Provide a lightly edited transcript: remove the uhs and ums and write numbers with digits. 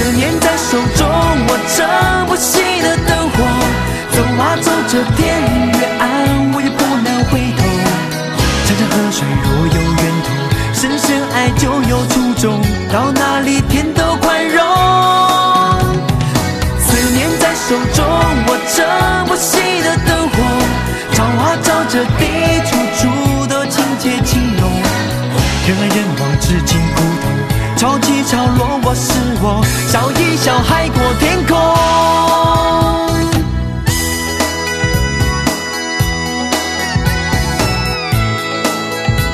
念在手中，我撑不熄的灯火。走啊走着，天越暗，我也不能回头。山山河水若有源头，深深爱就有初衷。到哪里天都宽容。思念在手中，我撑不熄的灯火。照啊照着地，处处都情节情浓。人来人往，至今苦痛。潮起潮落，我是我，笑一笑，海阔天空。